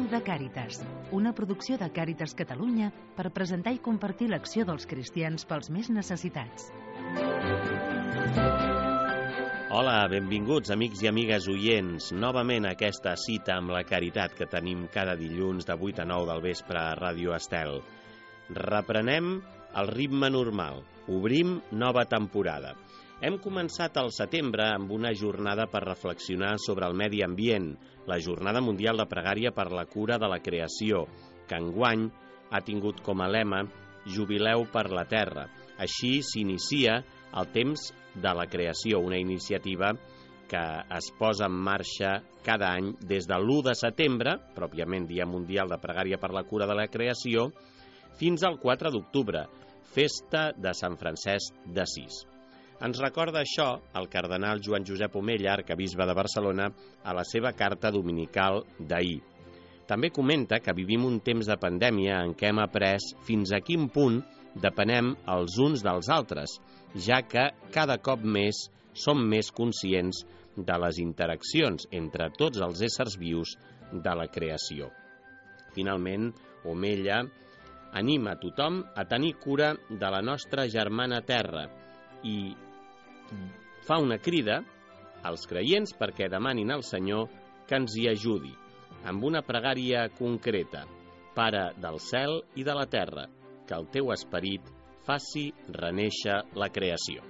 veu de Càritas, una producció de Càritas Catalunya per presentar i compartir l'acció dels cristians pels més necessitats. Hola, benvinguts amics i amigues oients, novament a aquesta cita amb la caritat que tenim cada dilluns de 8 a 9 del vespre a Ràdio Estel. Reprenem el ritme normal, obrim nova temporada. Hem començat al setembre amb una jornada per reflexionar sobre el medi ambient, la Jornada Mundial de Pregària per la Cura de la Creació, que enguany ha tingut com a lema Jubileu per la Terra. Així s'inicia el temps de la creació, una iniciativa que es posa en marxa cada any des de l'1 de setembre, pròpiament Dia Mundial de Pregària per la Cura de la Creació, fins al 4 d'octubre, festa de Sant Francesc d'Assís. Ens recorda això el cardenal Joan Josep Omella, arquebisbe de Barcelona, a la seva carta dominical d'ahir. També comenta que vivim un temps de pandèmia en què hem après fins a quin punt depenem els uns dels altres, ja que cada cop més som més conscients de les interaccions entre tots els éssers vius de la creació. Finalment, Omella anima a tothom a tenir cura de la nostra germana Terra i fa una crida als creients perquè demanin al Senyor que ens hi ajudi, amb una pregària concreta. Pare del cel i de la terra, que el teu esperit faci renéixer la creació.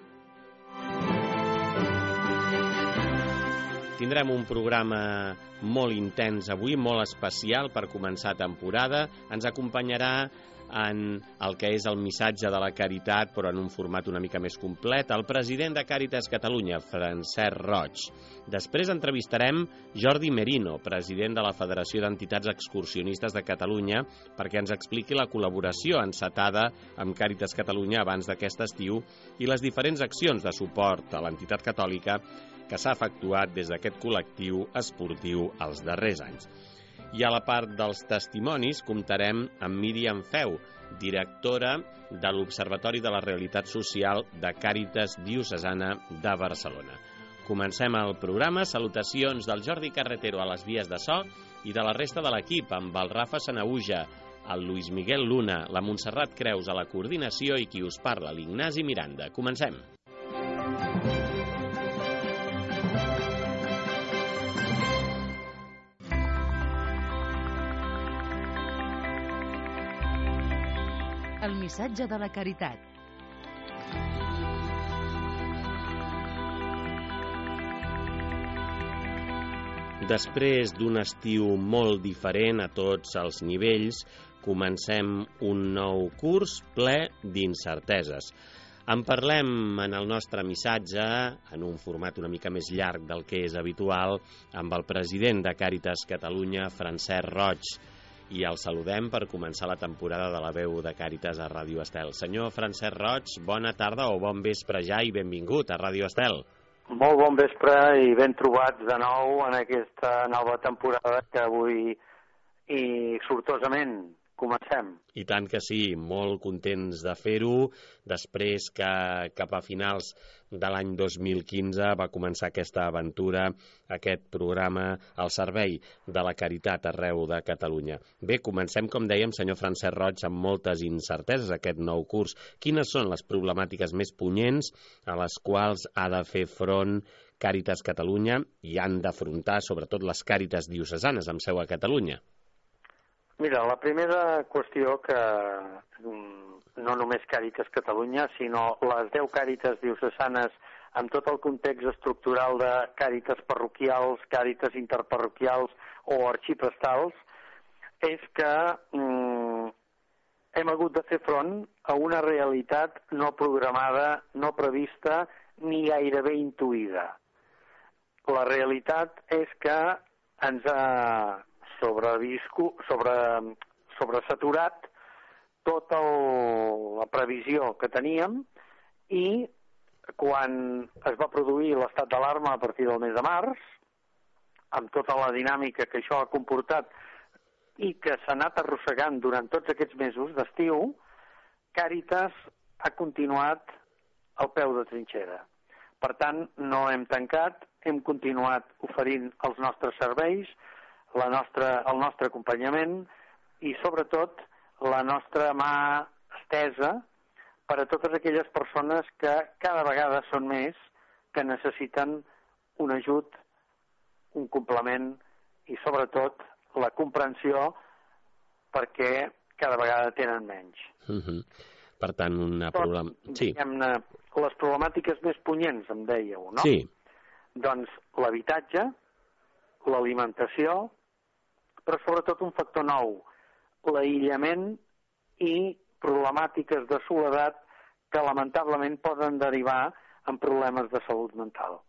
Tindrem un programa molt intens avui, molt especial per començar temporada. Ens acompanyarà en el que és el missatge de la caritat, però en un format una mica més complet, el president de Càritas Catalunya, Francesc Roig. Després entrevistarem Jordi Merino, president de la Federació d'Entitats Excursionistes de Catalunya, perquè ens expliqui la col·laboració encetada amb Càritas Catalunya abans d'aquest estiu i les diferents accions de suport a l'entitat catòlica que s'ha efectuat des d'aquest col·lectiu esportiu els darrers anys. I a la part dels testimonis comptarem amb Míriam Feu, directora de l'Observatori de la Realitat Social de Càritas Diocesana de Barcelona. Comencem el programa. Salutacions del Jordi Carretero a les vies de so i de la resta de l'equip, amb el Rafa Sanaüja, el Luis Miguel Luna, la Montserrat Creus a la coordinació i qui us parla, l'Ignasi Miranda. Comencem. El missatge de la caritat. Després d'un estiu molt diferent a tots els nivells, comencem un nou curs ple d'incerteses. En parlem en el nostre missatge, en un format una mica més llarg del que és habitual, amb el president de Càritas Catalunya, Francesc Roig, i el saludem per començar la temporada de la veu de Càritas a Ràdio Estel. Senyor Francesc Roig, bona tarda o bon vespre ja i benvingut a Ràdio Estel. Molt bon vespre i ben trobats de nou en aquesta nova temporada que avui i sortosament comencem. I tant que sí, molt contents de fer-ho, després que cap a finals de l'any 2015 va començar aquesta aventura, aquest programa al servei de la caritat arreu de Catalunya. Bé, comencem, com dèiem, senyor Francesc Roig, amb moltes incerteses aquest nou curs. Quines són les problemàtiques més punyents a les quals ha de fer front Càritas Catalunya i han d'afrontar sobretot les Càritas diocesanes amb seu a Catalunya? Mira, la primera qüestió que no només Càritas Catalunya, sinó les 10 Càritas diocesanes amb tot el context estructural de Càritas parroquials, Càritas interparroquials o arxiprestals, és que hem hagut de fer front a una realitat no programada, no prevista ni gairebé intuïda. La realitat és que ens ha sobresaturat tota la previsió que teníem i quan es va produir l'estat d'alarma a partir del mes de març, amb tota la dinàmica que això ha comportat i que s'ha anat arrossegant durant tots aquests mesos d'estiu, Càritas ha continuat al peu de trinxera. Per tant, no hem tancat, hem continuat oferint els nostres serveis, el nostre acompanyament i, sobretot, la nostra mà estesa per a totes aquelles persones que cada vegada són més, que necessiten un ajut, un complement i, sobretot, la comprensió perquè cada vegada tenen menys. Per tant, sí. Diguem-ne, les problemàtiques més punyents, em dèieu, no? Sí. Doncs l'habitatge, l'alimentació, però sobretot un factor nou, l'aïllament i problemàtiques de soledat que lamentablement poden derivar en problemes de salut mental.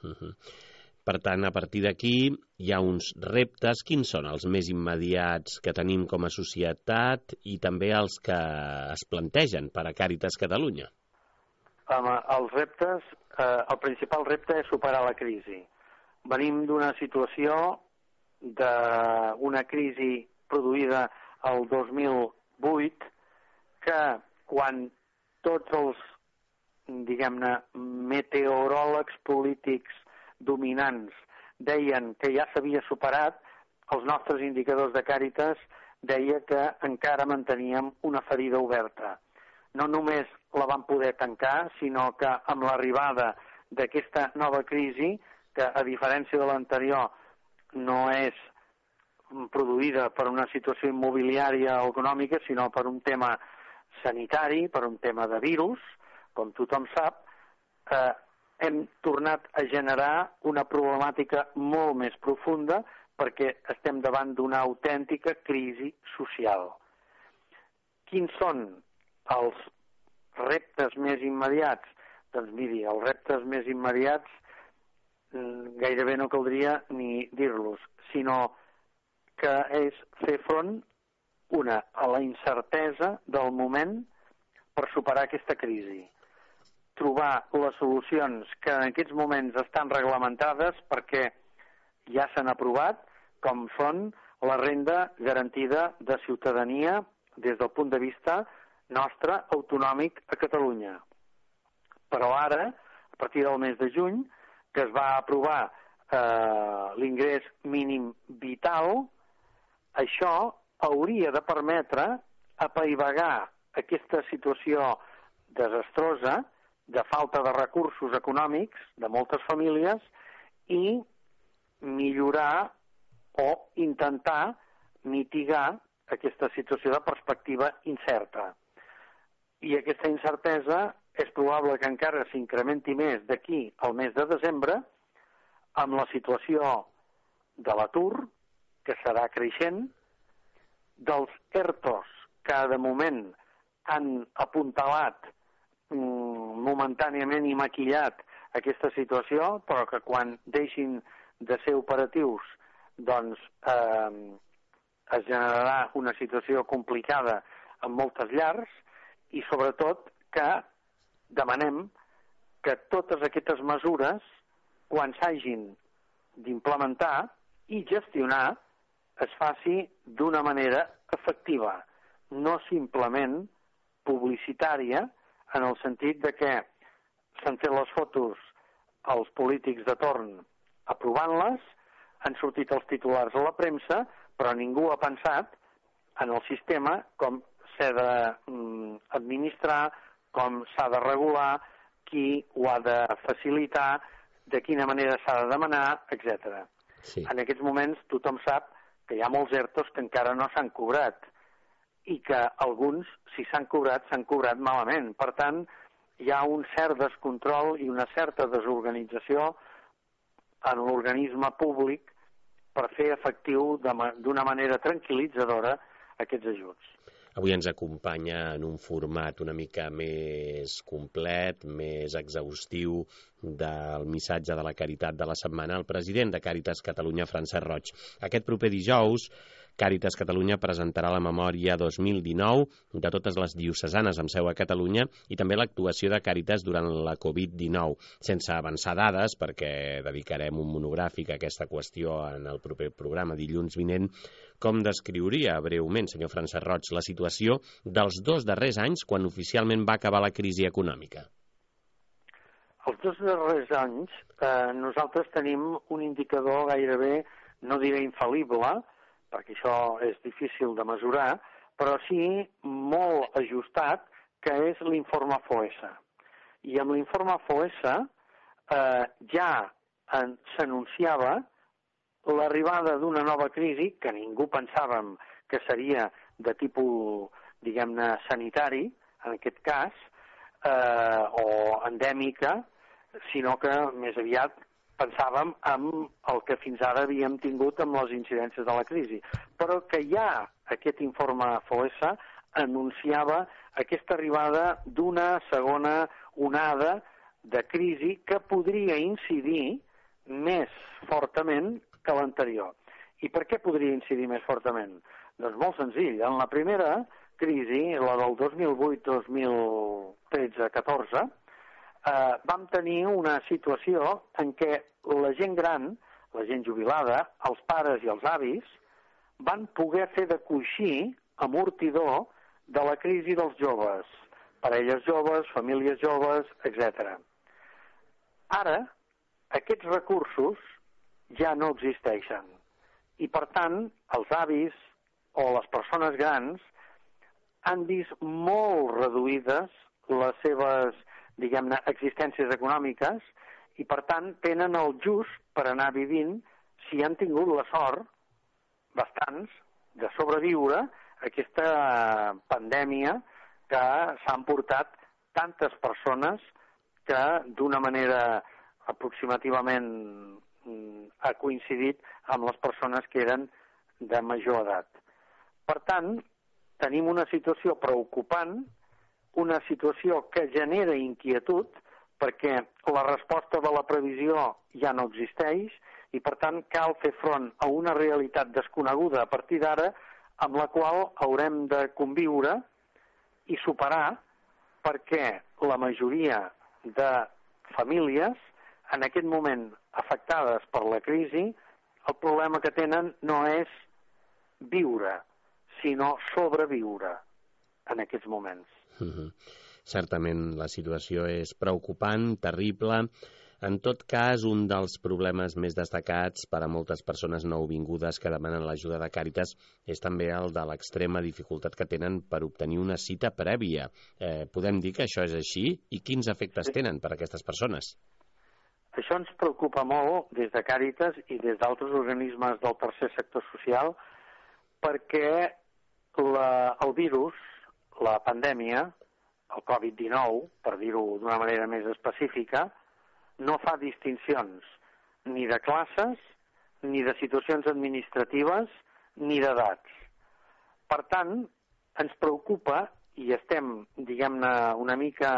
Per tant, a partir d'aquí hi ha uns reptes. Quins són els més immediats que tenim com a societat i també els que es plantegen per a Càritas Catalunya? Els reptes, el principal repte és superar la crisi. Venim d'una situació d'una crisi produïda el 2008 que quan tots els, diguem-ne, meteoròlegs polítics dominants deien que ja s'havia superat, els nostres indicadors de Càritas deia que encara manteníem una ferida oberta. No només la vam poder tancar, sinó que amb l'arribada d'aquesta nova crisi, que a diferència de l'anterior no és produïda per una situació immobiliària o econòmica, sinó per un tema sanitari, per un tema de virus, com tothom sap, hem tornat a generar una problemàtica molt més profunda perquè estem davant d'una autèntica crisi social. Quins són els reptes més immediats? Doncs miri, els reptes més immediats gairebé no caldria ni dir-los, sinó que és fer front, a la incertesa del moment per superar aquesta crisi. Trobar les solucions que en aquests moments estan reglamentades perquè ja s'han aprovat, com són la renda garantida de ciutadania des del punt de vista nostre, autonòmic a Catalunya. Però ara, a partir del mes de juny, que es va aprovar l'ingrés mínim vital, això hauria de permetre apaivagar aquesta situació desastrosa de falta de recursos econòmics de moltes famílies i millorar o intentar mitigar aquesta situació de perspectiva incerta. I aquesta incertesa és probable que encara s'incrementi més d'aquí al mes de desembre amb la situació de l'atur, que serà creixent, dels ERTOs que de moment han apuntalat momentàniament i maquillat aquesta situació, però que quan deixin de ser operatius doncs es generarà una situació complicada en moltes llars i sobretot que demanem que totes aquestes mesures, quan s'hagin d'implementar i gestionar, es faci d'una manera efectiva, no simplement publicitària, en el sentit de que s'han fet les fotos als polítics de torn aprovant-les, han sortit els titulars a la premsa, però ningú ha pensat en el sistema com s'ha d'administrar, com s'ha de regular, qui ho ha de facilitar, de quina manera s'ha de demanar, etc. Sí. En aquests moments tothom sap que hi ha molts ERTOs que encara no s'han cobrat i que alguns, si s'han cobrat malament. Per tant, hi ha un cert descontrol i una certa desorganització en l'organisme públic per fer efectiu d'una manera tranquil·litzadora aquests ajuts. Avui ens acompanya en un format una mica més complet, més exhaustiu del missatge de la caritat de la setmana, el president de Càritas Catalunya, Francesc Roig. Aquest proper dijous, Càritas Catalunya presentarà la memòria 2019 de totes les diocesanes amb seu a Catalunya i també l'actuació de Càritas durant la Covid-19. Sense avançar dades, perquè dedicarem un monogràfic a aquesta qüestió en el proper programa dilluns vinent, com descriuria breument, senyor Francesc Roig, la situació dels 2 darrers anys quan oficialment va acabar la crisi econòmica? Els 2 darrers anys nosaltres tenim un indicador gairebé no diré infal·lible, perquè això és difícil de mesurar, però sí molt ajustat, que és l'informe FOES. I amb l'informe FOES ja s'anunciava l'arribada d'una nova crisi, que ningú pensàvem que seria de tipus, diguem-ne, sanitari, en aquest cas, o endèmica, sinó que més aviat pensàvem en el que fins ara havíem tingut amb les incidències de la crisi. Però que ja aquest informe FOES anunciava aquesta arribada d'una segona onada de crisi que podria incidir més fortament que l'anterior. I per què podria incidir més fortament? Doncs molt senzill. En la primera crisi, la del 2008, 2013, 14, vam tenir una situació en què la gent gran, la gent jubilada, els pares i els avis, van poder fer de coixí amortidor de la crisi dels joves, parelles joves, famílies joves, etc. Ara, aquests recursos ja no existeixen. I, per tant, els avis o les persones grans han vist molt reduïdes les seves, diguem-ne, existències econòmiques i, per tant, tenen el just per anar vivint, si han tingut la sort, bastants, de sobreviure a aquesta pandèmia que s'han portat tantes persones que d'una manera aproximativament ha coincidit amb les persones que eren de major edat. Per tant, tenim una situació preocupant, una situació que genera inquietud, perquè la resposta de la previsió ja no existeix i, per tant, cal fer front a una realitat desconeguda a partir d'ara, amb la qual haurem de conviure i superar, perquè la majoria de famílies en aquest moment afectades per la crisi, el problema que tenen no és viure, sinó sobreviure en aquests moments. Certament la situació és preocupant, terrible. En tot cas, un dels problemes més destacats per a moltes persones nouvingudes que demanen l'ajuda de Càritas és també el de l'extrema dificultat que tenen per obtenir una cita prèvia. Podem dir que això és així? I quins efectes tenen per a aquestes persones? Això ens preocupa molt des de Càritas i des d'altres organismes del tercer sector social, perquè el virus, la pandèmia, el Covid-19, per dir-ho d'una manera més específica, no fa distincions ni de classes, ni de situacions administratives, ni d'edats. Per tant, ens preocupa i estem, diguem-ne, una mica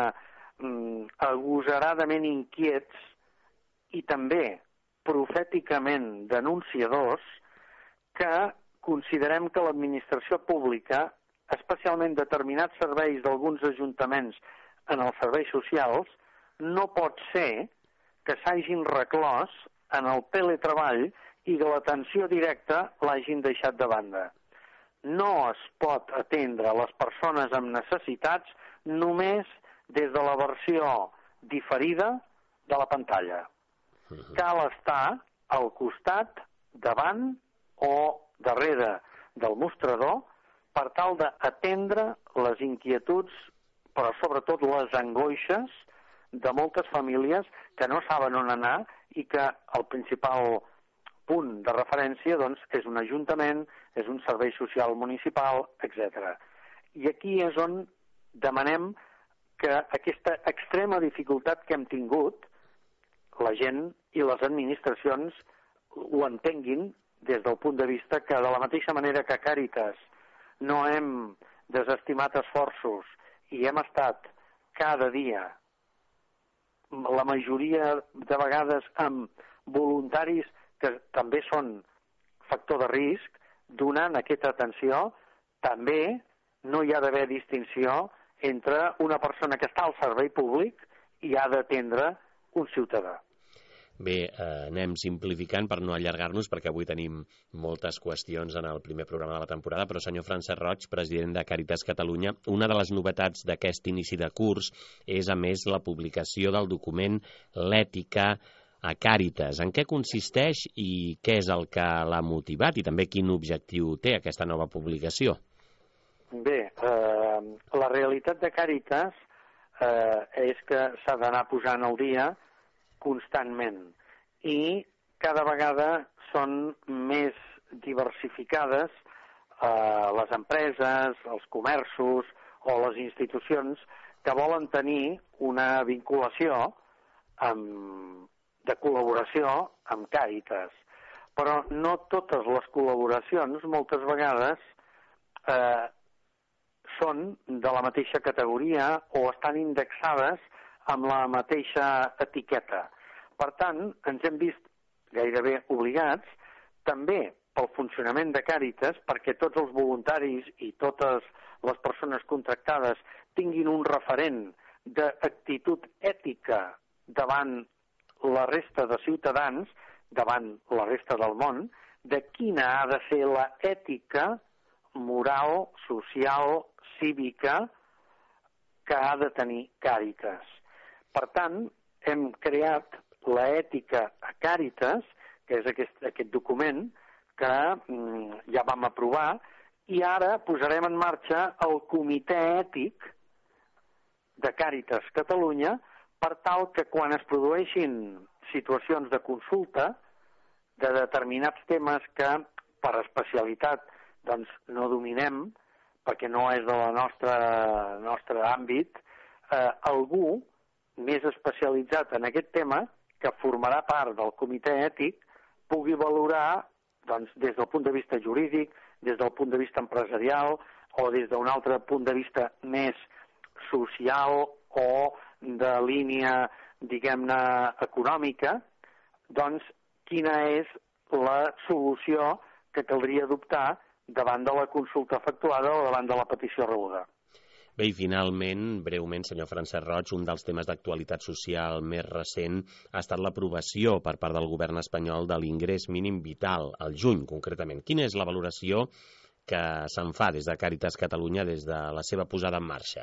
agosaradament inquiets i també profèticament denunciadors que considerem que l'administració pública, especialment determinats serveis d'alguns ajuntaments en els serveis socials, no pot ser que s'hagin reclòs en el teletreball i que l'atenció directa l'hagin deixat de banda. No es pot atendre les persones amb necessitats només des de la versió diferida de la pantalla. Cal estar al costat, davant o darrere del mostrador per tal d'atendre les inquietuds, però sobretot les angoixes de moltes famílies que no saben on anar i que el principal punt de referència doncs, és un ajuntament, és un servei social municipal, etc. I aquí és on demanem que aquesta extrema dificultat que hem tingut, la gent i les administracions ho entenguin des del punt de vista que de la mateixa manera que Càritas no hem desestimat esforços i hem estat cada dia, la majoria de vegades amb voluntaris que també són factor de risc, donant aquesta atenció, també no hi ha d'haver distinció entre una persona que està al servei públic i ha d'atendre un ciutadà. Bé, anem simplificant per no allargar-nos, perquè avui tenim moltes qüestions en el primer programa de la temporada, però senyor Francesc Roig, president de Càritas Catalunya, una de les novetats d'aquest inici de curs és, a més, la publicació del document L'ètica a Càritas. En què consisteix i què és el que l'ha motivat i també quin objectiu té aquesta nova publicació? Bé, la realitat de Càritas és que s'ha d'anar posant al dia constantment i cada vegada són més diversificades les empreses, els comerços o les institucions que volen tenir una vinculació de col·laboració amb Càritas. Però no totes les col·laboracions, moltes vegades, són de la mateixa categoria o estan indexades amb la mateixa etiqueta. Per tant, ens hem vist gairebé obligats, també pel funcionament de Càritas, perquè tots els voluntaris i totes les persones contractades tinguin un referent d'actitud ètica davant la resta de ciutadans, davant la resta del món, de quina ha de ser la ètica moral, social, cívica que ha de tenir Càritas. Per tant, hem creat l'ètica a Càritas, que és aquest document que ja vam aprovar, i ara posarem en marxa el comitè ètic de Càritas Catalunya per tal que quan es produeixin situacions de consulta de determinats temes que per especialitat doncs, no dominem, perquè no és del nostre àmbit, algú més especialitzat en aquest tema, que formarà part del comitè ètic, pugui valorar doncs, des del punt de vista jurídic, des del punt de vista empresarial o des d'un altre punt de vista més social o de línia, diguem-ne, econòmica, doncs quina és la solució que caldria adoptar davant de la consulta efectuada o davant de la petició rebuda. Bé, i finalment, breument, senyor Francesc Roig, un dels temes d'actualitat social més recent ha estat l'aprovació per part del govern espanyol de l'ingrés mínim vital, al juny, concretament. Quina és la valoració que se'n fa des de Càritas Catalunya des de la seva posada en marxa?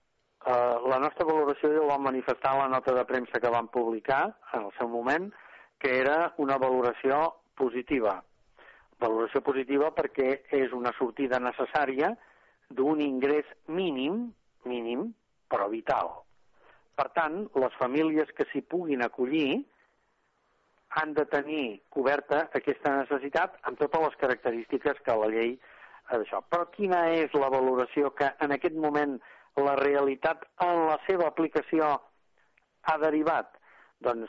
La nostra valoració ja ho vam manifestar en la nota de premsa que vam publicar en el seu moment, que era una valoració positiva. Valoració positiva perquè és una sortida necessària d'un ingrés mínim, però vital. Per tant, les famílies que s'hi puguin acollir han de tenir coberta aquesta necessitat amb totes les característiques que la llei ha d'això. Però quina és la valoració que en aquest moment la realitat en la seva aplicació ha derivat? Doncs,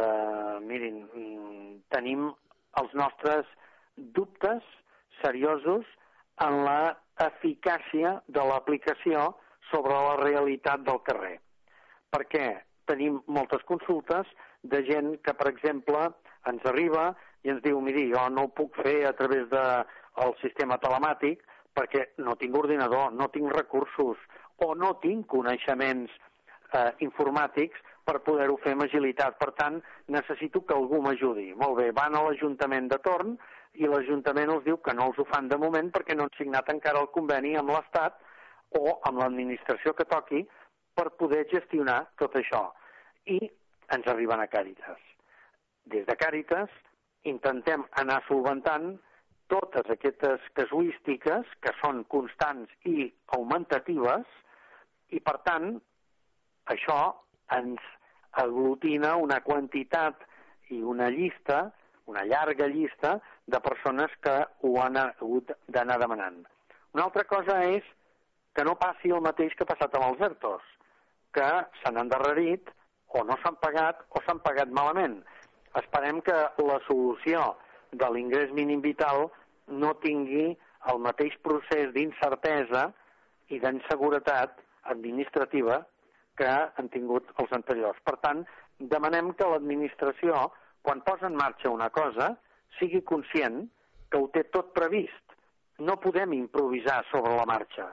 mirin, tenim els nostres dubtes seriosos en la eficàcia de l'aplicació sobre la realitat del carrer. Perquè tenim moltes consultes de gent que, per exemple, ens arriba i ens diu, miri, jo no ho puc fer a través del sistema telemàtic perquè no tinc ordinador, no tinc recursos o no tinc coneixements informàtics per poder-ho fer amb agilitat. Per tant, necessito que algú m'ajudi. Molt bé, van a l'Ajuntament de torn i l'Ajuntament els diu que no els ho fan de moment perquè no han signat encara el conveni amb l'Estat o amb l'administració que toqui per poder gestionar tot això. I ens arriben a Càritas. Des de Càritas intentem anar solventant totes aquestes casuístiques que són constants i augmentatives i, per tant, això ens aglutina una quantitat i una llista, una llarga llista de persones que ho han hagut d'anar demanant. Una altra cosa és que no passi el mateix que ha passat amb els ERTOs, que s'han endarrerit o no s'han pagat o s'han pagat malament. Esperem que la solució de l'ingrés mínim vital no tingui el mateix procés d'incertesa i d'inseguretat administrativa que han tingut els anteriors. Per tant, demanem que l'administració, quan posa en marxa una cosa, sigui conscient que ho té tot previst. No podem improvisar sobre la marxa.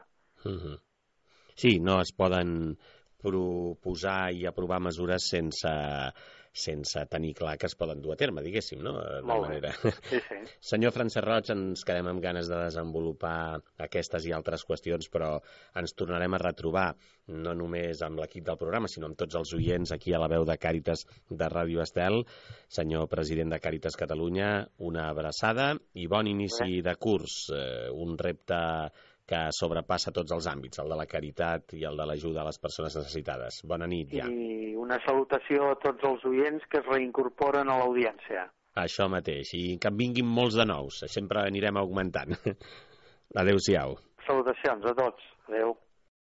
Sí, no es poden proposar i aprovar mesures sense tenir clar que es poden dur a terme, diguéssim, no? Molt bé. Sí. Senyor Francesc Roig, ens quedem amb ganes de desenvolupar aquestes i altres qüestions, però ens tornarem a retrobar no només amb l'equip del programa, sinó amb tots els oients aquí a la veu de Càritas de Ràdio Estel. Senyor president de Càritas Catalunya, una abraçada i bon inici de curs, un repte que sobrepassa tots els àmbits, el de la caritat i el de l'ajuda a les persones necessitades. Bona nit, ja. I una salutació a tots els oients que es reincorporen a l'audiència. Això mateix, i que en vinguin molts de nous, sempre anirem augmentant. Adéu-siau. Salutacions a tots. Adéu.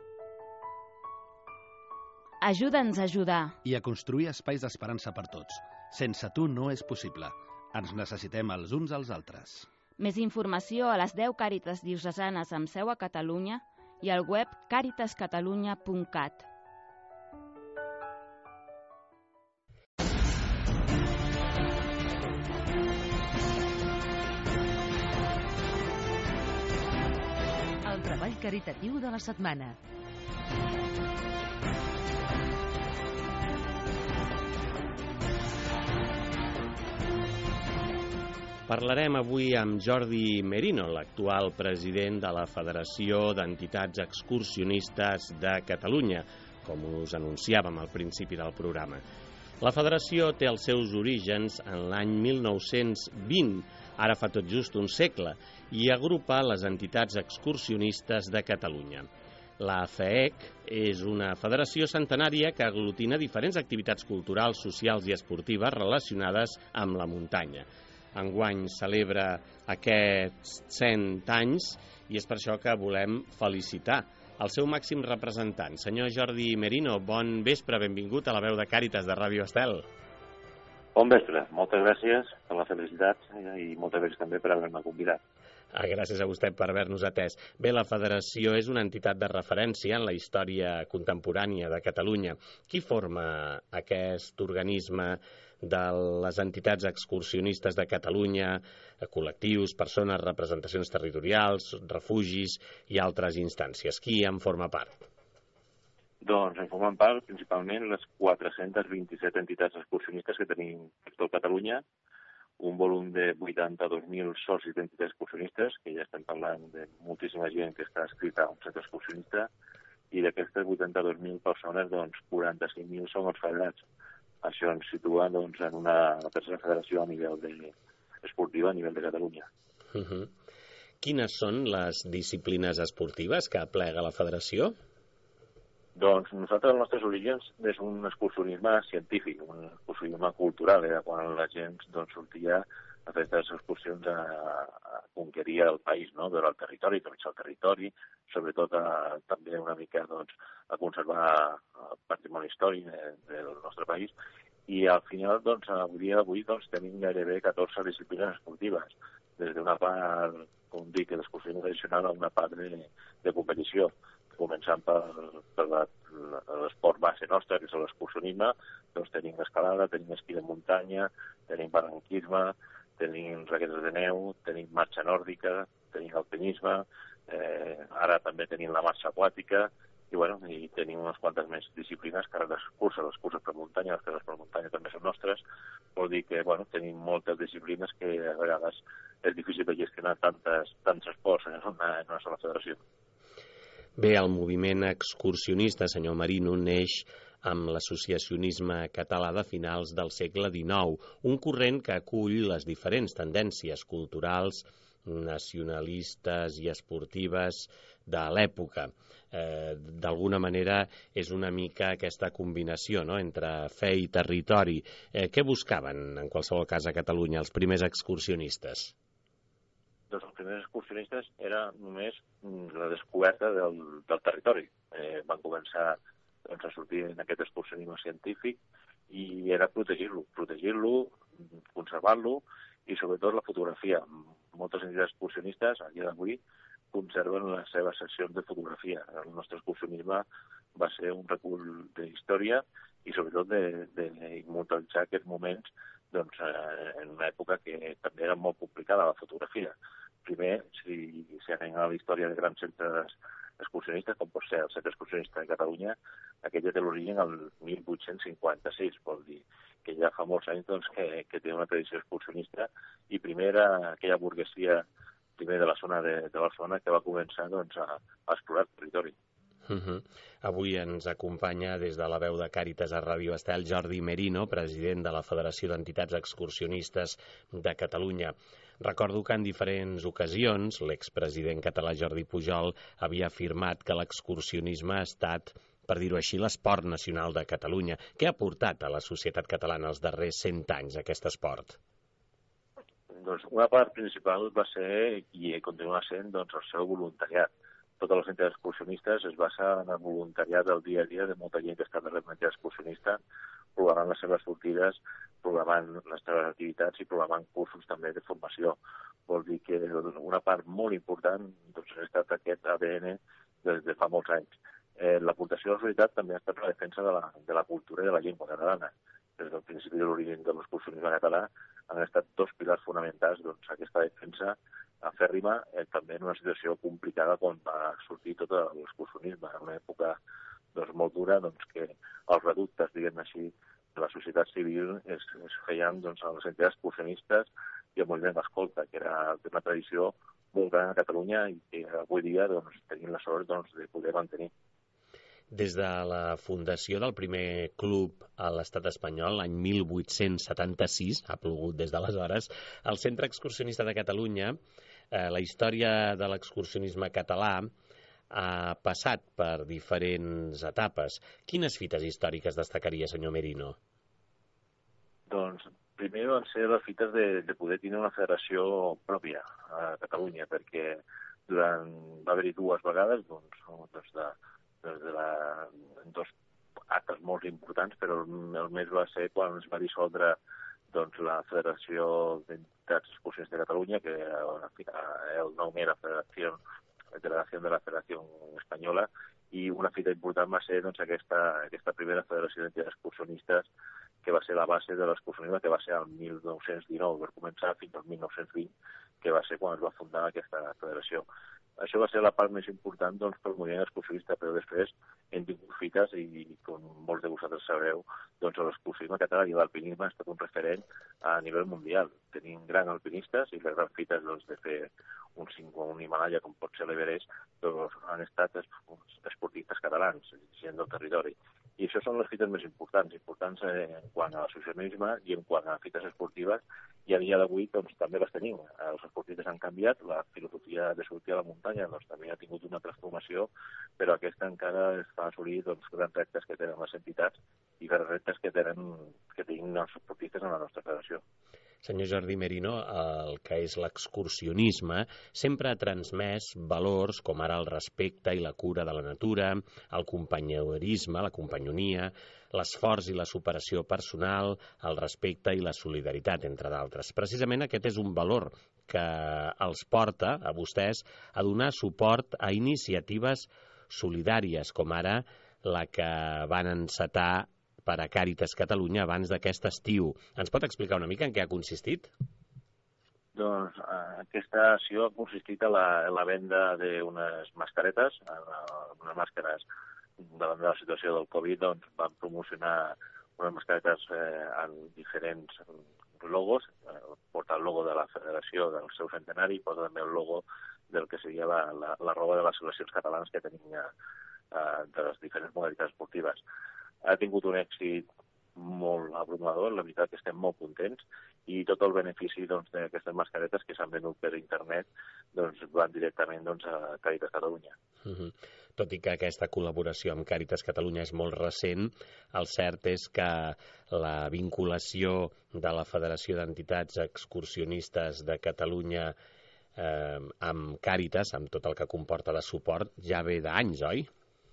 Ajuda'ns a ajudar. I a construir espais d'esperança per tots. Sense tu no és possible. Ens necessitem els uns als altres. Més informació a les 10 Càritas diocesanes amb seu a Catalunya i al web caritascatalunya.cat. El treball caritatiu de la setmana. Parlarem avui amb Jordi Merino, l'actual president de la Federació d'Entitats Excursionistes de Catalunya, com us anunciàvem al principi del programa. La federació té els seus orígens en l'any 1920, ara fa tot just un segle, i agrupa les entitats excursionistes de Catalunya. La FEEC és una federació centenària que aglutina diferents activitats culturals, socials i esportives relacionades amb la muntanya. Enguany celebra aquests 100 anys i és per això que volem felicitar el seu màxim representant. Senyor Jordi Merino, bon vespre, benvingut a la veu de Càritas de Ràdio Estel. Bon vespre, moltes gràcies per la felicitat i moltes gràcies també per haver-me convidat. Gràcies a vostè per haver-nos atès. Bé, la Federació és una entitat de referència en la història contemporània de Catalunya. Qui forma aquest organisme de les entitats excursionistes de Catalunya, col·lectius, persones, representacions territorials, refugis i altres instàncies? Qui en forma part? Doncs en formen part principalment les 427 entitats excursionistes que tenim per tot Catalunya, un volum de 82.000 socis d'entitats excursionistes, que ja estem parlant de moltíssima gent que està escrita a un centre excursionista, i d'aquestes 82.000 persones, doncs 45.000 són els federats. Això ens situa doncs, en una tercera federació a nivell esportiva a nivell de Catalunya. Quines són les disciplines esportives que aplega la federació? Doncs nosaltres, els nostres orígens, és un excursionisme científic, un excursionisme cultural, quan la gent doncs, sortia a fer aquestes excursions a conquerir el país, no? Veure el territori, conèixer el territori, sobretot també una mica doncs, a conservar el patrimoni històric del nostre país. I al final, doncs, avui doncs, tenim gairebé 14 disciplines esportives, des d'una part, com dic, l'excursionisme tradicional a una part de competició, començant per l'esport base nostre, que és l'excursionisme. Doncs tenim escalada, tenim esquí de muntanya, tenim paranquisme, tenim raquetes de neu, tenim marxa nòrdica, tenim alpinisme, ara també tenim la marxa aquàtica, i tenim unes quantes més disciplines que les curses per muntanya, les curses per muntanya també són nostres. Vol dir que tenim moltes disciplines que a vegades és difícil de gestionar tants esports en una sola federació. Bé, el moviment excursionista, senyor Merino, neix amb l'associacionisme català de finals del segle XIX, un corrent que acull les diferents tendències culturals, nacionalistes i esportives de l'època. D'alguna manera és una mica aquesta combinació, no?, entre fe i territori. Què buscaven, en qualsevol cas, a Catalunya, els primers excursionistes? Doncs els primers excursionistes era només la descoberta del territori. Van començar a sortir en aquest excursionisme científic i era protegir-lo, conservar-lo i sobretot la fotografia. Moltes entitats excursionistes, a dia d'avui, conserven les seves seccions de fotografia. El nostre excursionisme va ser un recull d'història i sobretot d'immortalitzar aquests moments en una època que també era molt complicada la fotografia. Primer, si anem a la història de grans centres excursionistes, com pot ser el Centre Excursionista de Catalunya, aquest ja té l'origen al 1856, vol dir que ja fa molts anys doncs, que té una tradició excursionista, i primer era aquella burguesia primer de la zona de Barcelona que va començar doncs, a explorar el territori. Avui ens acompanya des de la veu de Càritas a Ràdio Estel Jordi Merino, president de la Federació d'Entitats Excursionistes de Catalunya. Recordo que en diferents ocasions l'expresident català Jordi Pujol havia afirmat que l'excursionisme ha estat, per dir-ho així, l'esport nacional de Catalunya. Què ha portat a la societat catalana els darrers 100 anys aquest esport? Doncs una part principal va ser, i continua sent, doncs, el seu voluntariat. Totes les entitats excursionistes es basen en el voluntariat del dia a dia de molta gent que està en l'entitat excursionista, programant les seves sortides, programant les seves activitats i programant cursos també de formació. Vol dir que una part molt important doncs, ha estat aquest ADN des de fa molts anys. L'aportació de la societat també ha estat la defensa de la cultura i de la llengua catalana. Des del principi de l'origen de l'excursionisme català han estat dos pilars fonamentals aquesta defensa afèrrima, també en una situació complicada quan va sortir tot l'excursionisme, en una època molt dura, que els reductes, diguem així, de la societat civil es feien a les entitats excursionistes i al moviment d'escolta, que era una tradició molt gran a Catalunya i que avui dia tenim la sort de poder mantenir. Des de la fundació del primer club a l'estat espanyol, l'any 1876, ha plogut des d'aleshores, el Centre Excursionista de Catalunya, la història de l'excursionisme català ha passat per diferents etapes. Quines fites històriques destacaria, senyor Merino? Doncs primer van ser les fites de poder tenir una federació pròpia a Catalunya, perquè va haver-hi dues vegades en dos actes molt importants, però el més va ser quan es va dissoldre la Federació d'Entitats Excursionistes de Catalunya, que el nom era Delegació de la Federació Espanyola, i una fita important va ser aquesta primera Federació d'Entitats Excursionistes, que va ser la base de l'excursionisme, que va ser el 1919, per començar fins al 1920, que va ser quan es va fundar aquesta federació. Això va ser la part més important pel moviment excursionista, però després hem tingut fites i, com molts de vosaltres sabreu, l'excursionisme català i l'alpinisme ha estat un referent a nivell mundial. Tenim grans alpinistes i les grans fites de fer un Himalaya, com pot ser l'Everest, han estat esportistes catalans, gent del territori. I això són les fites més importants en quant a l'associacionisme i en quant a fites esportives, i a dia d'avui també les tenim. Els esportistes han canviat, la filosofia de sortir a la muntanya també ha tingut una transformació, però aquesta encara es fa assolir grans reptes que tenen les entitats i grans reptes que tenim els esportistes en la nostra federació. Senyor Jordi Merino, el que és l'excursionisme sempre ha transmès valors com ara el respecte i la cura de la natura, el companyonisme, la companyonia, l'esforç i la superació personal, el respecte i la solidaritat, entre d'altres. Precisament aquest és un valor que els porta a vostès a donar suport a iniciatives solidàries, com ara la que van encetar per a Càritas Catalunya abans d'aquest estiu. Ens pot explicar una mica en què ha consistit? Doncs aquesta acció ha consistit en la venda d'unes mascaretes, unes màscares davant de la situació del Covid, van promocionar unes mascaretes amb diferents logos, porta el logo de la federació del seu centenari i porta també el logo del que seria la roba de les seleccions catalanes que tenim de les diferents modalitats esportives. Ha tingut un èxit molt abrumador, la veritat que estem molt contents, i tot el benefici d'aquestes mascaretes que s'han venut per internet van directament a Càritas Catalunya. Tot i que aquesta col·laboració amb Càritas Catalunya és molt recent, el cert és que la vinculació de la Federació d'Entitats Excursionistes de Catalunya amb Càritas, amb tot el que comporta de suport, ja ve d'anys, oi?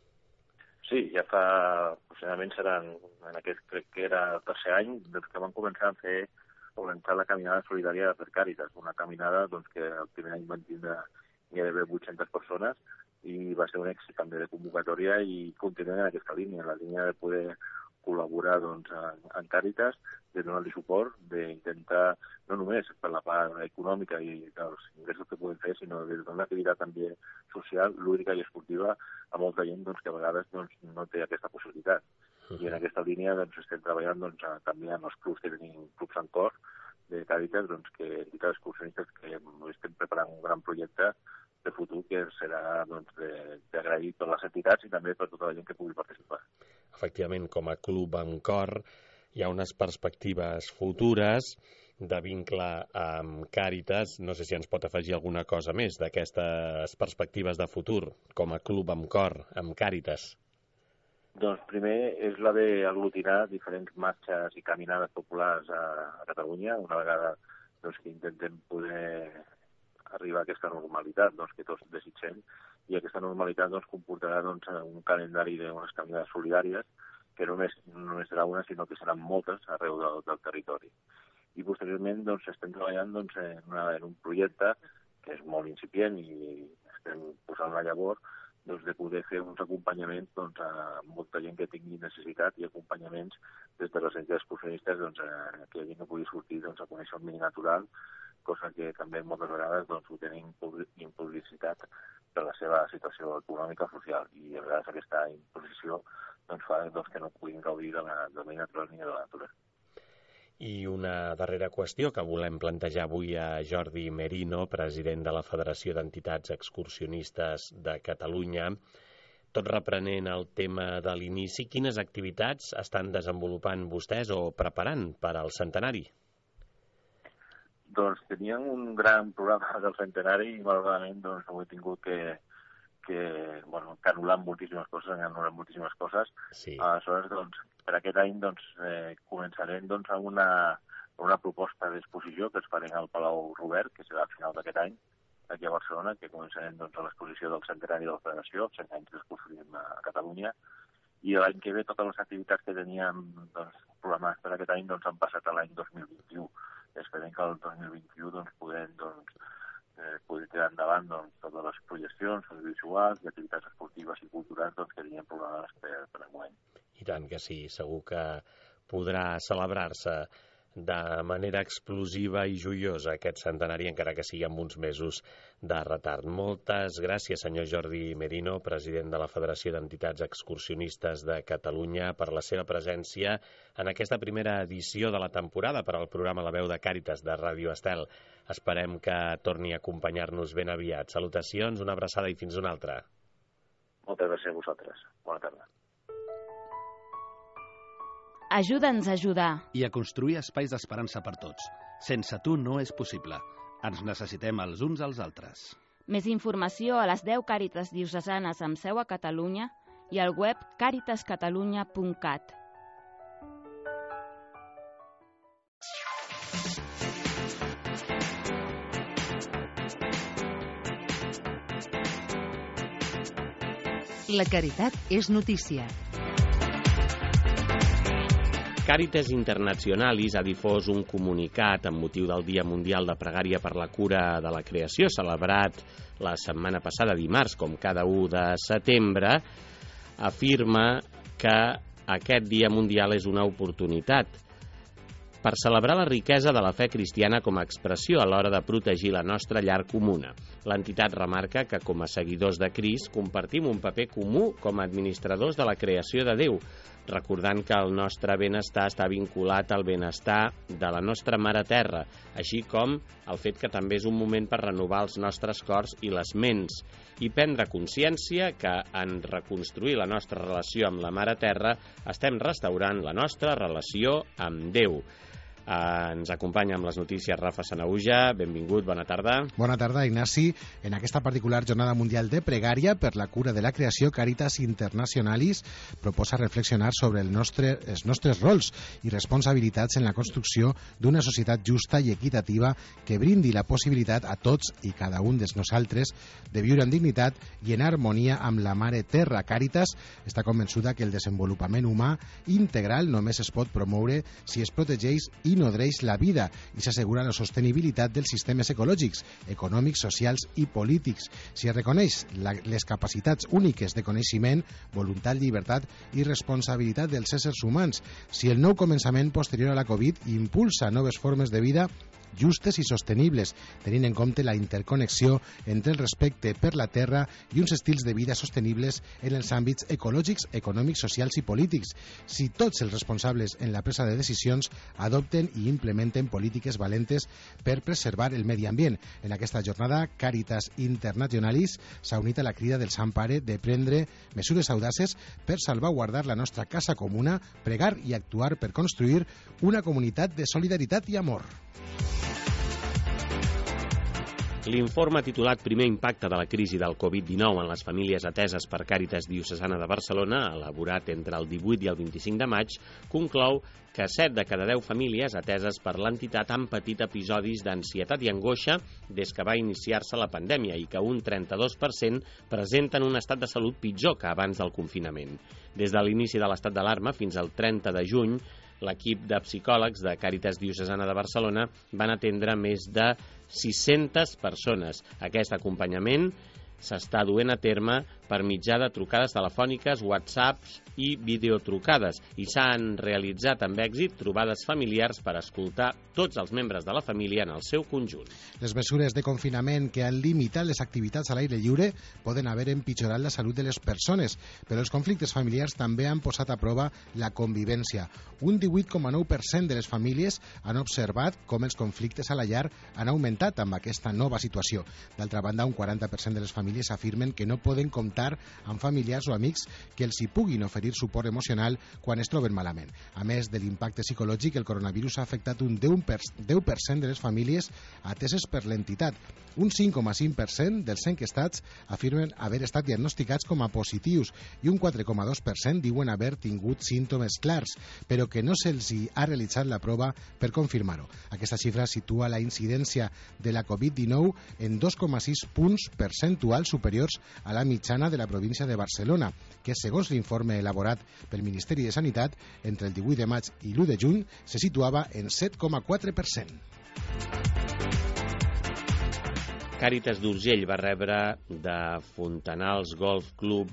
Sí, ja fa, aproximadament en aquest, crec que era el tercer any, que van començar la caminada solidària per Càritas, una caminada que el primer any van tindre gairebé 800 persones i va ser un èxit també de convocatòria i continuem en aquesta línia, en la línia de poder col·laborar en Càritas, de donar-li suport, d'intentar, no només per la part econòmica i dels ingressos que podem fer, sinó de donar activitat també social, lúdica i esportiva a molta gent que a vegades no té aquesta possibilitat. I en aquesta línia estem treballant també en els clubs que tenim, clubs en cor de Càritas, que entitats excursionistes que estem preparant un gran projecte de futur que serà d'agrair per les entitats i també per tota la gent que pugui participar. Efectivament, com a club amb cor, hi ha unes perspectives futures de vincle amb Càritas. No sé si ens pot afegir alguna cosa més d'aquestes perspectives de futur com a club amb cor, amb Càritas. Doncs primer és la d'aglutinar diferents marxes i caminades populars a Catalunya, una vegada que intentem poder arribar a aquesta normalitat que tots desitgem, i aquesta normalitat comportarà un calendari d'unes caminades solidàries que no només serà una, sinó que seran moltes arreu del territori. I posteriorment estem treballant en un projecte que és molt incipient i estem posant la llavor de poder fer uns acompanyaments a molta gent que tingui necessitat i acompanyaments des de les entitats excursionistes que la gent no pugui sortir a conèixer el medi natural, cosa que també moltes vegades ho tenen impublicitat per la seva situació econòmica o social, i a vegades aquesta imposició fa que no puguin gaudir del medi natural ni de la natura. I una darrera qüestió que volem plantejar avui a Jordi Merino, president de la Federació d'Entitats Excursionistes de Catalunya. Tot reprenent el tema de l'inici, quines activitats estan desenvolupant vostès o preparant per al centenari? Doncs teníem un gran programa del centenari i malauradament ho he tingut que anul·lar moltíssimes coses, Sí. Aleshores, per aquest any començarem amb una proposta d'exposició que es farem al Palau Robert, que serà al final d'aquest any, aquí a Barcelona, que començarem a l'exposició del centenari de la Federació, 100 anys d'excursionisme a Catalunya, i l'any que ve totes les activitats que teníem programades per aquest any han passat a l'any 2021. Esperem que el 2021 podem tirar endavant totes les projeccions audiovisuals i activitats esportives i culturals que teníem programades per enguany. I tant que sí, segur que podrà celebrar-se de manera explosiva i joiosa aquest centenari, encara que sigui amb uns mesos de retard. Moltes gràcies, senyor Jordi Merino, president de la Federació d'Entitats Excursionistes de Catalunya, per la seva presència en aquesta primera edició de la temporada per al programa La Veu de Càritas de Ràdio Estel. Esperem que torni a acompanyar-nos ben aviat. Salutacions, una abraçada i fins una altra. Moltes gràcies a vosaltres. Bona tarda. Ajuda'ns a ajudar. I a construir espais d'esperança per tots. Sense tu no és possible. Ens necessitem els uns als altres. Més informació a les 10 Càritas diocesanes amb seu a Catalunya i al web caritascatalunya.cat. La caritat és notícia. Càritas Internationalis ha difós un comunicat amb motiu del Dia Mundial de Pregària per la Cura de la Creació, celebrat la setmana passada, dimarts, com cada 1 de setembre, afirma que aquest Dia Mundial és una oportunitat per celebrar la riquesa de la fe cristiana com a expressió a l'hora de protegir la nostra llar comuna. L'entitat remarca que, com a seguidors de Crist, compartim un paper comú com a administradors de la creació de Déu, recordant que el nostre benestar està vinculat al benestar de la nostra Mare Terra, així com el fet que també és un moment per renovar els nostres cors i les ments i prendre consciència que en reconstruir la nostra relació amb la Mare Terra estem restaurant la nostra relació amb Déu. Ens acompanya amb les notícies Rafa Sanauja. Benvingut, bona tarda. Bona tarda, Ignasi. En aquesta particular Jornada Mundial de Pregària per la Cura de la Creació, Càritas Internationalis proposa reflexionar sobre els nostres rols i responsabilitats en la construcció d'una societat justa i equitativa que brindi la possibilitat a tots i cada un dels nosaltres de viure en dignitat i en harmonia amb la Mare Terra. Càritas està convençuda que el desenvolupament humà integral només es pot promoure si es protegeix i nodreix la vida i s'assegura la sostenibilitat dels sistemes ecològics, econòmics, socials i polítics. S'hi reconeix les capacitats úniques de coneixement, voluntat, llibertat i responsabilitat dels éssers humans. Si el nou començament posterior a la Covid impulsa noves formes de vida justes i sostenibles, tenint en compte la interconnexió entre el respecte per la terra i uns estils de vida sostenibles en els àmbits ecològics, econòmics, socials i polítics. Si tots els responsables en la presa de decisions adopten i implementen polítiques valentes per preservar el medi ambient. En aquesta jornada, Càritas Internationalis s'ha unit a la crida del Sant Pare de prendre mesures audaces per salvaguardar la nostra casa comuna, pregar i actuar per construir una comunitat de solidaritat i amor. L'informe titulat Primer impacte de la crisi del Covid-19 en les famílies ateses per Càritas Diocesana de Barcelona, elaborat entre el 18 i el 25 de maig, conclou que 7 de cada 10 famílies ateses per l'entitat han patit episodis d'ansietat i angoixa des que va iniciar-se la pandèmia i que un 32% presenten un estat de salut pitjor que abans del confinament. Des de l'inici de l'estat d'alarma fins al 30 de juny, l'equip de psicòlegs de Càritas Diocesana de Barcelona van atendre més de 600 persones. Aquest acompanyament s'està duent a terme per mitjà de trucades telefòniques, whatsapps i videotrucades i s'han realitzat amb èxit trobades familiars per escoltar tots els membres de la família en el seu conjunt. Les mesures de confinament que han limitat les activitats a l'aire lliure poden haver empitjorat la salut de les persones, però els conflictes familiars també han posat a prova la convivència. Un 18,9% de les famílies han observat com els conflictes a la llar han augmentat amb aquesta nova situació. D'altra banda, un 40% de les famílies afirmen que no poden comptar amb familiars o amics que els hi puguin oferir suport emocional quan es troben malament. A més de l'impacte psicològic, el coronavirus ha afectat un 10% de les famílies ateses per l'entitat. Un 5,5% dels enquestats afirmen haver estat diagnosticats com a positius i un 4,2% diuen haver tingut símptomes clars, però que no se'ls ha realitzat la prova per confirmar-ho. Aquesta xifra situa la incidència de la Covid-19 en 2,6 punts percentuals superiors a la mitjana de la província de Barcelona, que segons l'informe elaborat pel Ministeri de Sanitat, entre el 18 de maig i l'1 de juny se situava en 7,4%. Càritas d'Urgell va rebre de Fontanals Golf Club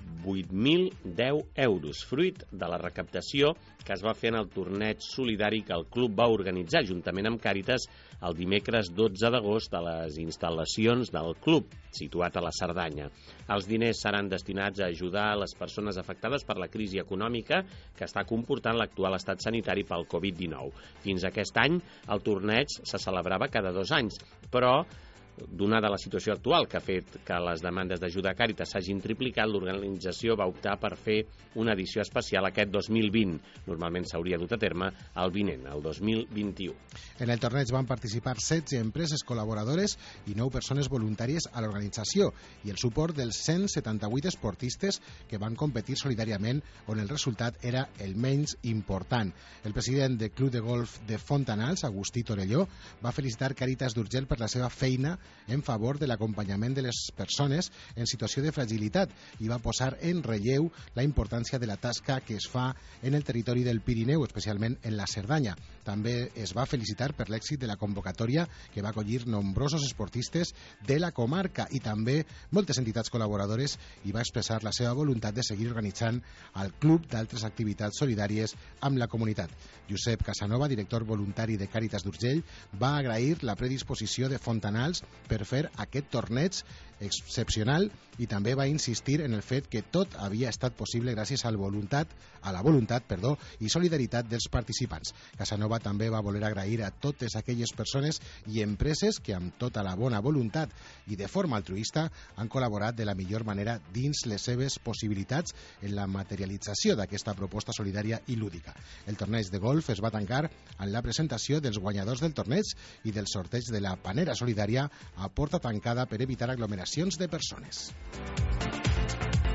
8.010 euros, fruit de la recaptació que es va fer en el torneig solidari que el club va organitzar juntament amb Càritas el dimecres 12 d'agost a les instal·lacions del club, situat a la Cerdanya. Els diners seran destinats a ajudar les persones afectades per la crisi econòmica que està comportant l'actual estat sanitari pel Covid-19. Fins aquest any, el torneig se celebrava cada 2 anys, però donada la situació actual que ha fet que les demandes d'ajuda a Càritas s'hagin triplicat, l'organització va optar per fer una edició especial aquest 2020. Normalment s'hauria dut a terme el vinent, el 2021. En el torneig van participar 16 empreses col·laboradores i 9 persones voluntàries a l'organització i el suport dels 178 esportistes que van competir solidàriament, on el resultat era el menys important. El president del Club de Golf de Fontanals, Agustí Torelló, va felicitar Càritas d'Urgell per la seva feina en favor de l'acompanyament de les persones en situació de fragilitat i va posar en relleu la importància de la tasca que es fa en el territori del Pirineu, especialment en la Cerdanya. També es va felicitar per l'èxit de la convocatòria que va acollir nombrosos esportistes de la comarca i també moltes entitats col·laboradores i va expressar la seva voluntat de seguir organitzant al club d'altres activitats solidàries amb la comunitat. Josep Casanova, director voluntari de Càritas d'Urgell, va agrair la predisposició de Fontanals per fer aquest torneig excepcional i també va insistir en el fet que tot havia estat possible gràcies a la voluntat i solidaritat dels participants. Casanova també va voler agrair a totes aquelles persones i empreses que amb tota la bona voluntat i de forma altruista han col·laborat de la millor manera dins les seves possibilitats en la materialització d'aquesta proposta solidària i lúdica. El torneig de golf es va tancar amb la presentació dels guanyadors del torneig i del sorteig de la panera solidària a porta tancada per evitar aglomeracions de persones.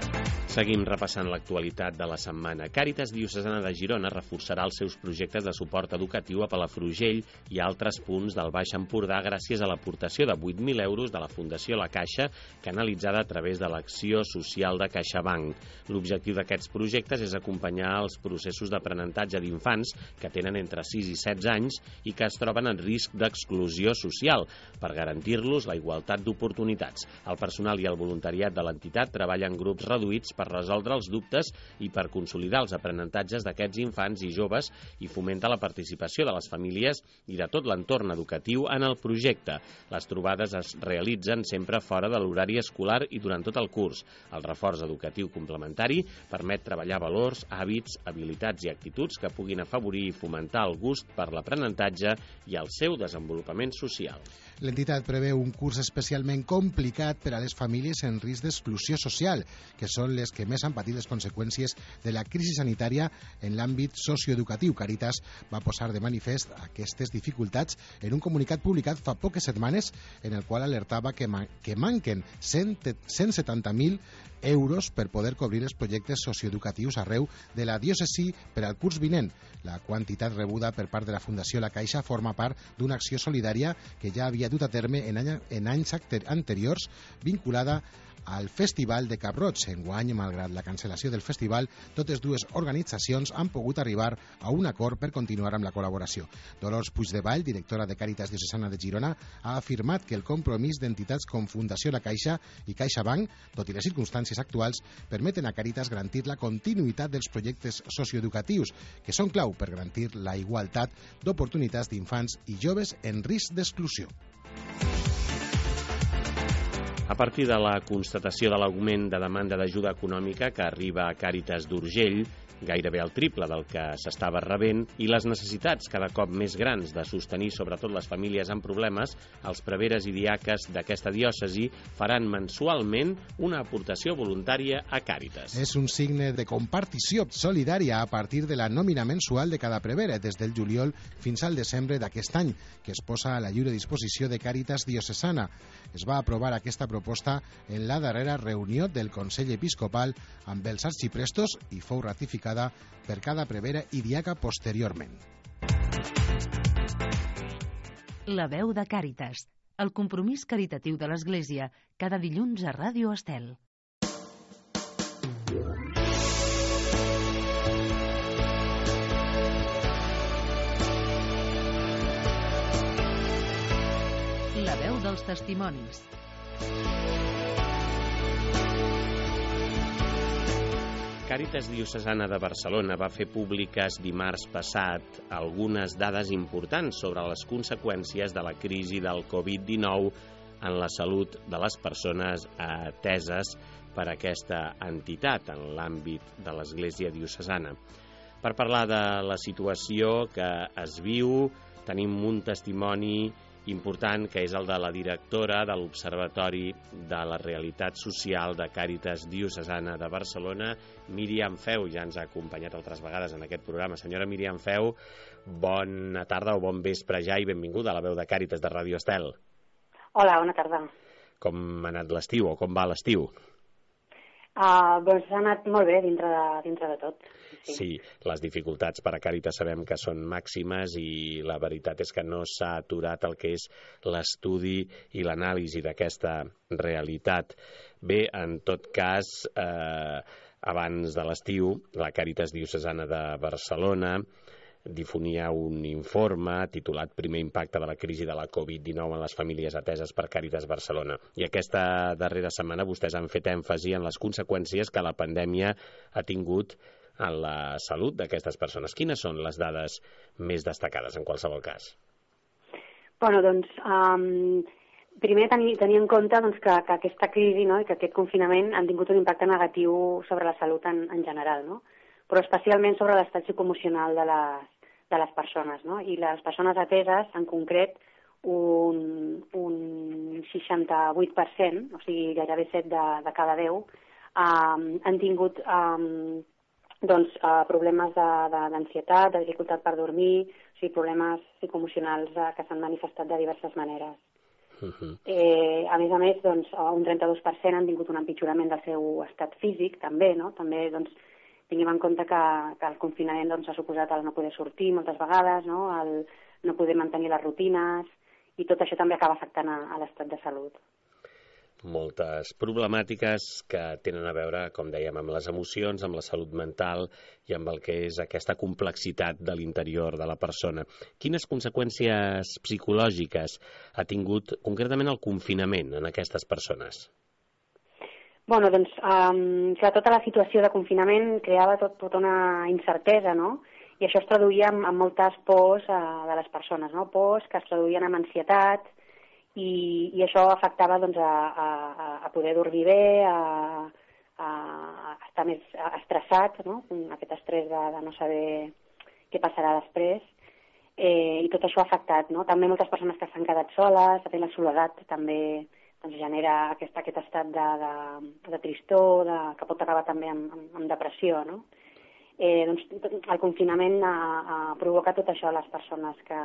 Seguim repassant l'actualitat de la setmana. Càritas Diocesana de Girona reforçarà els seus projectes de suport educatiu a Palafrugell i a altres punts del Baix Empordà gràcies a l'aportació de 8.000 euros de la Fundació La Caixa, canalitzada a través de l'acció social de CaixaBank. L'objectiu d'aquests projectes és acompanyar els processos d'aprenentatge d'infants que tenen entre 6 i 16 anys i que es troben en risc d'exclusió social, per garantir-los la igualtat d'oportunitats. El personal i el voluntariat de l'entitat treballen en grups reduïts per resoldre els dubtes i per consolidar els aprenentatges d'aquests infants i joves i fomenta la participació de les famílies i de tot l'entorn educatiu en el projecte. Les trobades es realitzen sempre fora de l'horari escolar i durant tot el curs. El reforç educatiu complementari permet treballar valors, hàbits, habilitats i actituds que puguin afavorir i fomentar el gust per l'aprenentatge i el seu desenvolupament social. L'entitat preveu un curs especialment complicat per a les famílies en risc d'exclusió social, que són les que més han patit les conseqüències de la crisi sanitària en l'àmbit socioeducatiu. Càritas va posar de manifest aquestes dificultats en un comunicat publicat fa poques setmanes en el qual alertava que manquen 170.000 euros per poder cobrir els projectes socioeducatius arreu de la diòcesi per al curs vinent. La quantitat rebuda per part de la Fundació La Caixa forma part d'una acció solidària que ja havia dut a terme en anys anteriors vinculada al Festival de Cap-roig. Enguany, malgrat la cancel·lació del festival, totes dues organitzacions han pogut arribar a un acord per continuar amb la col·laboració. Dolors Puigdevall, directora de Càritas Diocesana de Girona, ha afirmat que el compromís d'entitats com Fundació La Caixa i CaixaBank, tot i les circumstàncies actuals, permeten a Càritas garantir la continuïtat dels projectes socioeducatius, que són clau per garantir la igualtat d'oportunitats d'infants i joves en risc d'exclusió. A partir de la constatació de l'augment de demanda d'ajuda econòmica que arriba a Càritas d'Urgell, gairebé el triple del que s'estava rebent, i les necessitats cada cop més grans de sostenir sobretot les famílies amb problemes, els preveres i diaques d'aquesta diòcesi faran mensualment una aportació voluntària a Càritas. És un signe de compartició solidària a partir de la nòmina mensual de cada prevere des del juliol fins al desembre d'aquest any, que es posa a la lliure disposició de Càritas Diocesana. Es va aprovar aquesta proposta en la darrera reunió del Consell Episcopal amb els arxiprestos i fou ratificada per cada prevere i diaca posteriorment. La veu de Càritas, el compromís caritatiu de l'Església, cada dilluns a Ràdio Estel. La veu dels testimonis. Càritas Diocesana de Barcelona va fer públiques dimarts passat algunes dades importants sobre les conseqüències de la crisi del Covid-19 en la salut de les persones ateses per aquesta entitat en l'àmbit de l'Església Diocesana. Per parlar de la situació que es viu, tenim un testimoni important, que és el de la directora de l'Observatori de la Realitat Social de Càritas Diocesana de Barcelona, Míriam Feu. Ja ens ha acompanyat altres vegades en aquest programa. Senyora Míriam Feu, bona tarda o bon vespre ja i benvinguda a la veu de Càritas de Ràdio Estel. Hola, bona tarda. Com ha anat l'estiu o com va l'estiu? Doncs ha anat molt bé dintre de tot. Sí, les dificultats per a Càritas sabem que són màximes i la veritat és que no s'ha aturat el que és l'estudi i l'anàlisi d'aquesta realitat. Bé, en tot cas, abans de l'estiu, la Càritas Diocesana de Barcelona difonia un informe titulat Primer impacte de la crisi de la Covid-19 en les famílies ateses per Càritas Barcelona. I aquesta darrera setmana vostès han fet èmfasi en les conseqüències que la pandèmia ha tingut en la salut d'aquestes persones. Quines són les dades més destacades en qualsevol cas? Bueno, doncs, primer tenir en compte que aquesta crisi, no, i que aquest confinament han tingut un impacte negatiu sobre la salut en general, no? Però especialment sobre l'estat psicoemocional de les persones, no? I les persones ateses, en concret, un 68%, o sigui, gairebé 7 de cada 10, han tingut problemes d'ansietat, de dificultat per dormir, o sigui, problemes psicoemocionals que s'han manifestat de diverses maneres. A més, doncs, un 32% han tingut un empitjorament del seu estat físic, també, no? També, doncs, tinguem en compte que el confinament doncs, ha suposat el no poder sortir moltes vegades, no? El no poder mantenir les rutines, i tot això també acaba afectant a l'estat de salut. Moltes problemàtiques que tenen a veure, com dèiem, amb les emocions, amb la salut mental i amb el que és aquesta complexitat de l'interior de la persona. Quines conseqüències psicològiques ha tingut concretament el confinament en aquestes persones? Bueno, doncs, que tota la situació de confinament creava tota una incertesa, no? I això es traduïa en moltes pors de les persones, no? Pors que es traduïen en ansietat, i això afectava doncs, a poder dormir bé, a estar més estressat, no? Aquest estrès de no saber què passarà després, i tot això ha afectat, no? També moltes persones que s'han quedat soles, també la soledat també doncs, genera aquest estat de tristor, que pot acabar també amb depressió, no? Doncs, el confinament ha provocat tot això a les persones que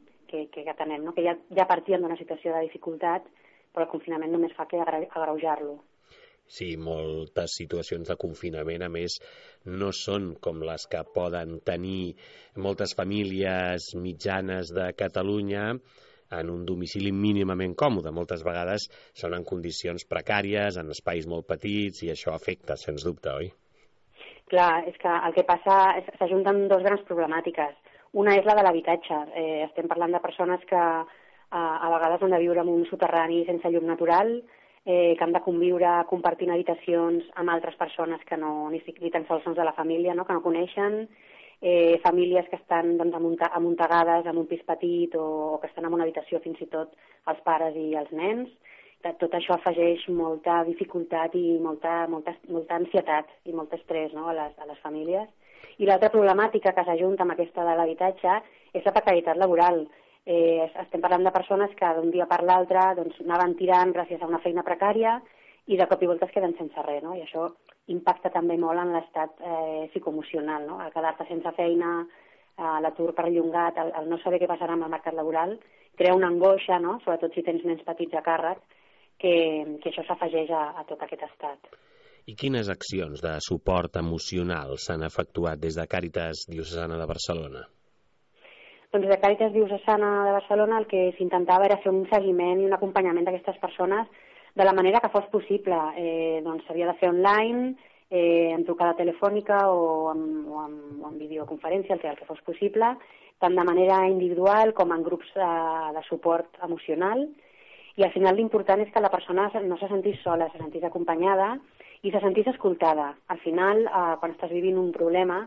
tenem, no? Que ja partien d'una situació de dificultat, però el confinament només fa que agreujar-lo. Sí, moltes situacions de confinament, a més, no són com les que poden tenir moltes famílies mitjanes de Catalunya en un domicili mínimament còmode. Moltes vegades són en condicions precàries, en espais molt petits, i això afecta, sens dubte, oi? Clar, és que el que passa és que s'ajunten dues grans problemàtiques. Una és la de l'habitatge. Estem parlant de persones que a vegades han de viure en un soterrani sense llum natural, que han de conviure compartint habitacions amb altres persones que ni tan sols són de la família, no? Que no coneixen, famílies que estan doncs, amuntegades en un pis petit o que estan en una habitació fins i tot els pares i els nens. Tot això afegeix molta dificultat i molta ansietat i molt estrès, no? a les famílies. I l'altra problemàtica que s'ajunta amb aquesta de l'habitatge és la precarietat laboral. Estem parlant de persones que d'un dia per l'altre doncs, anaven tirant gràcies a una feina precària i de cop i volta es queden sense res, no? I això impacta també molt en l'estat psicoemocional, no? El quedar-te sense feina, l'atur perllongat, el no saber què passarà amb el mercat laboral, crea una angoixa, no? Sobretot si tens nens petits a càrrec, que això s'afegeix a tot aquest estat. I quines accions de suport emocional s'han efectuat des de Càritas Diocesana de Barcelona? Doncs des de Càritas Diocesana de Barcelona el que s'intentava era fer un seguiment i un acompanyament d'aquestes persones de la manera que fos possible. Doncs s'havia de fer online, en trucada telefònica o en videoconferència, el que fos possible, tant de manera individual com en grups de suport emocional. I al final l'important és que la persona no se sentís sola, se sentís acompanyada i se sentís escoltada. Al final, quan estàs vivint un problema,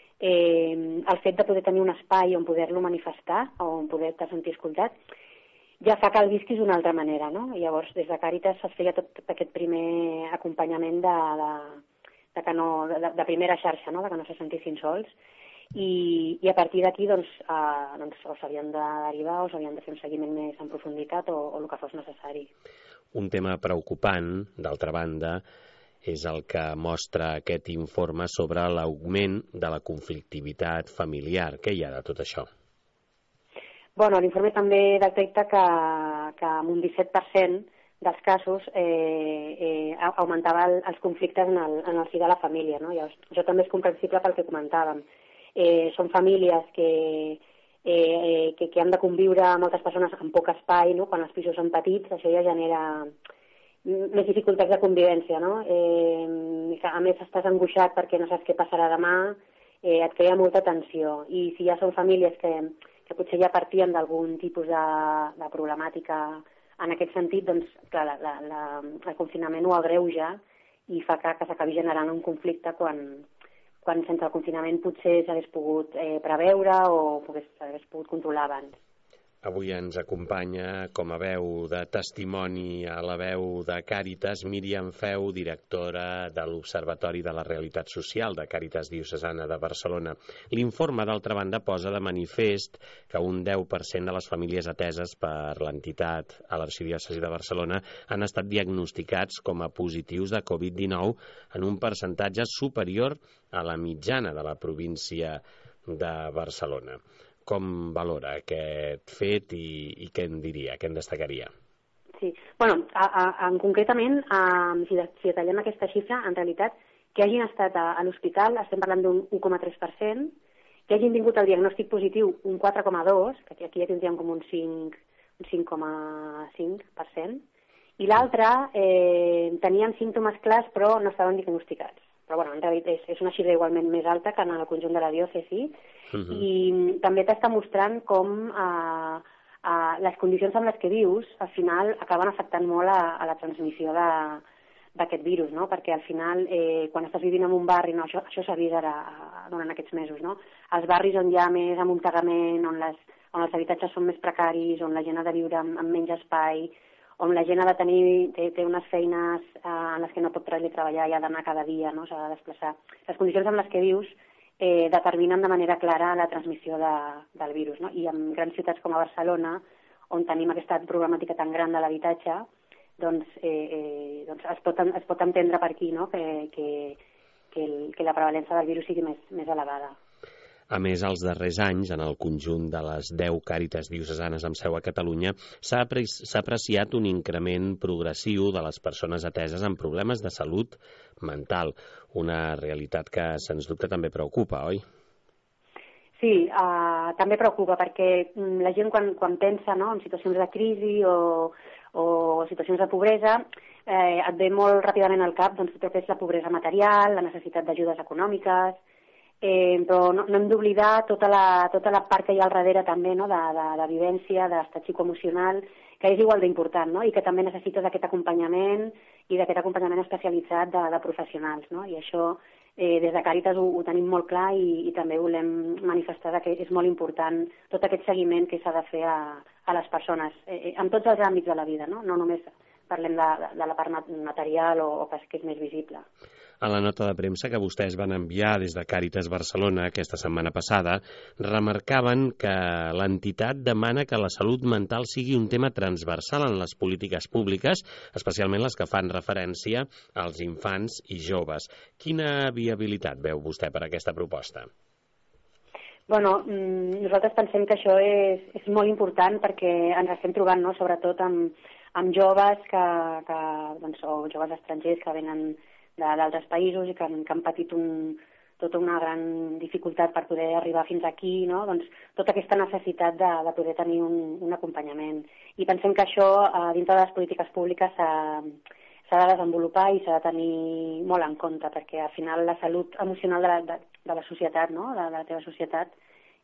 el fet de poder tenir un espai on poder-lo manifestar o on poder-te sentir escoltat ja fa que el visquis d'una altra manera, no? I llavors, des de Càritas es feia tot aquest primer acompanyament de primera xarxa, no? De que no se sentissin sols. I a partir d'aquí doncs, o s'havien de derivar o s'havien de fer un seguiment més en profunditat o el que fos necessari. Un tema preocupant, d'altra banda, és el que mostra aquest informe sobre l'augment de la conflictivitat familiar. Què hi ha de tot això? Bueno, l'informe també detecta que en un 17% dels casos augmentava els conflictes en el si de la família, no? I això també és comprensible pel que comentàvem. Són famílies que han de conviure moltes persones en poc espai, no? Quan els pisos són petits, això ja genera més dificultats de convivència, no? A més, estàs angoixat perquè no saps què passarà demà, et crea molta tensió. I si ja són famílies que potser ja partien d'algun tipus de problemàtica en aquest sentit, doncs, clar, el confinament ho agreuja i fa que s'acabi generant un conflicte quan sense el confinament potser s'hagués pogut preveure o s'hagués pogut controlar abans. Avui ens acompanya com a veu de testimoni a la veu de Càritas Míriam Feu, directora de l'Observatori de la Realitat Social de Càritas Diocesana de Barcelona. L'informe, d'altra banda, posa de manifest que un 10% de les famílies ateses per l'entitat a l'Arxidiòcesi de Barcelona han estat diagnosticats com a positius de Covid-19 en un percentatge superior a la mitjana de la província de Barcelona. Com valora aquest fet i què en diria, què en destacaria? Sí. Bueno, concretament, si detallem aquesta xifra, en realitat, que hagin estat a l'hospital, estem parlant d'un 1,3%, que hagin tingut el diagnòstic positiu un 4,2%, que aquí ja tindríem com un 5,5%, i l'altre tenien símptomes clars però no estaven diagnosticats. Però bueno, en realitat és una xifra igualment més alta que en el conjunt de la diòcesi, i també t'està mostrant com les condicions amb les que vius al final acaben afectant molt a la transmissió d'aquest virus, no? Perquè al final, quan estàs vivint en un barri, no, això s'ha vist ara durant aquests mesos, no? Els barris on hi ha més amuntegament, on els habitatges són més precaris, on la gent ha de viure amb menys espai, on la gent ha de té unes feines en les que no pot treballar i ha d'anar cada dia, no? S'ha de desplaçar. Les condicions en les que vius determinen de manera clara la transmissió del virus, no? I en grans ciutats com a Barcelona, on tenim aquesta problemàtica tan gran de l'habitatge, doncs es pot entendre per aquí, no? que la prevalença del virus sigui més elevada. A més, els darrers anys, en el conjunt de les 10 càritas diocesanes amb seu a Catalunya, s'ha apreciat un increment progressiu de les persones ateses amb problemes de salut mental, una realitat que, sens dubte, també preocupa, oi? Sí, també preocupa, perquè la gent quan pensa, no, en situacions de crisi o situacions de pobresa, et ve molt ràpidament al cap doncs, tot el que és la pobresa material, la necessitat d'ajudes econòmiques, però no hem d'oblidar tota la part que hi ha al darrere també, no? de vivència, d'estat psicoemocional, que és igual d'important, no? I que també necessita d'aquest acompanyament i d'aquest acompanyament especialitzat de professionals, no? I això des de Càritas ho tenim molt clar i també volem manifestar que és molt important tot aquest seguiment que s'ha de fer a les persones, en tots els àmbits de la vida, no només parlem de la part material o que és més visible. A la nota de premsa que vostès van enviar des de Càritas Barcelona aquesta setmana passada, remarcaven que l'entitat demana que la salut mental sigui un tema transversal en les polítiques públiques, especialment les que fan referència als infants i joves. Quina viabilitat veu vostè per aquesta proposta? Bueno, nosaltres pensem que això és molt important perquè ens estem trobant, no?, sobretot amb joves o joves estrangers que venen d'altres països i que han patit tota una gran dificultat per poder arribar fins aquí, no? Doncs tota aquesta necessitat de poder tenir un acompanyament. I pensem que això, dintre de les polítiques públiques, s'ha de desenvolupar i s'ha de tenir molt en compte, perquè al final la salut emocional de la societat, no?, de la teva societat,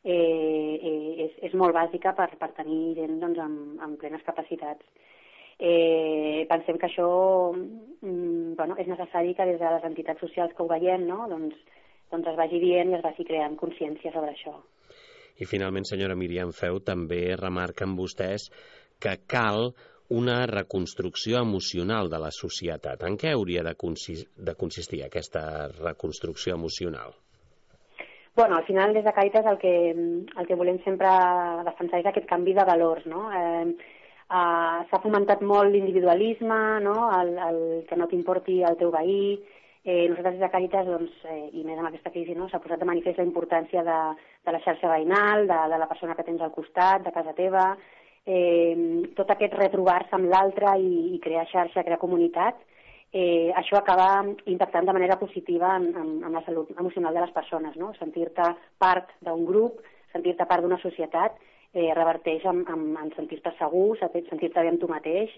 és molt bàsica per tenir gent doncs, amb plenes capacitats. Pensem que això és necessari que des de les entitats socials que ho veiem, no? doncs es vagi dient i es vagi creant consciència sobre això. I finalment, senyora Míriam Feu, també remarquen vostès que cal una reconstrucció emocional de la societat. En què hauria de consistir aquesta reconstrucció emocional? Bueno, al final, des de Càritas, el que volem sempre defensar és aquest canvi de valors, no? S'ha fomentat molt l'individualisme, no? El que no t'importi el teu veí. Nosaltres des de Càritas, i més amb aquesta crisi, no? S'ha posat de manifest la importància de la xarxa veïnal, de la persona que tens al costat, de casa teva, tot aquest retrobar-se amb l'altre i crear xarxa, crear comunitat. Això acaba impactant de manera positiva en la salut emocional de les persones, no? Sentir-te part d'un grup, sentir-te part d'una societat, reverteix en sentir-te segur, sentir-te bé amb tu mateix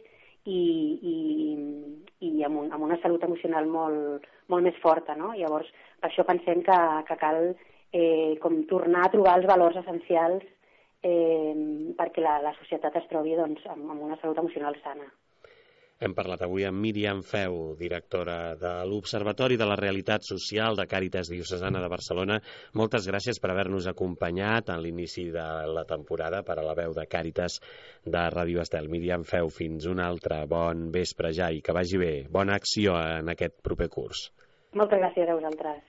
i amb una salut emocional molt més forta, no? Llavors, per això pensem que cal com tornar a trobar els valors essencials perquè la societat es trobi amb una salut emocional sana. Hem parlat avui amb Míriam Feu, directora de l'Observatori de la Realitat Social de Càritas Diocesana de Barcelona. Moltes gràcies per haver-nos acompanyat en l'inici de la temporada per a la veu de Càritas de Ràdio Estel. Míriam Feu, fins un altre bon vespre ja i que vagi bé. Bona acció en aquest proper curs. Moltes gràcies a vosaltres.